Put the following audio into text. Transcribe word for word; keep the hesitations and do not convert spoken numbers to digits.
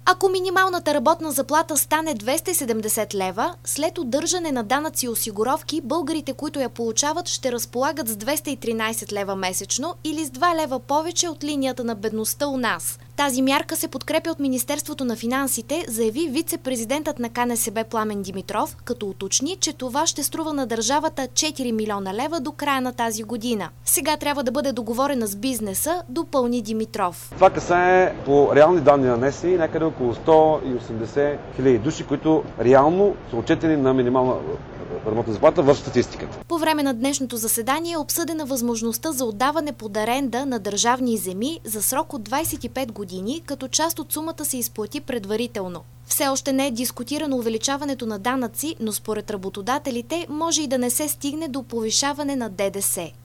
Ако минималната работна заплата стане двеста и седемдесет лева, след удържане на данъци и осигуровки, българите, които я получават, ще разполагат с двеста и тринадесет лева месечно или с два лева повече от линията на бедността у нас. Тази мярка се подкрепя от Министерството на финансите, заяви вице-президентът на Ка Не Се Бе Пламен Димитров, като уточни, че това ще струва на държавата четири милиона лева до края на тази година. Сега трябва да бъде договорена с бизнеса, допълни Димитров. Това касае по реални данни на НСИ някъде около сто и осемдесет хиляди души, които реално са отчетени на минимална работна заплата в статистиката. По време на днешното заседание е обсъдена възможността за отдаване под аренда на държавни земи за срок от двадесет и пет години, като част от сумата се изплати предварително. Все още не е дискутирано увеличаването на данъци, но според работодателите може и да не се стигне до повишаване на Д Д С.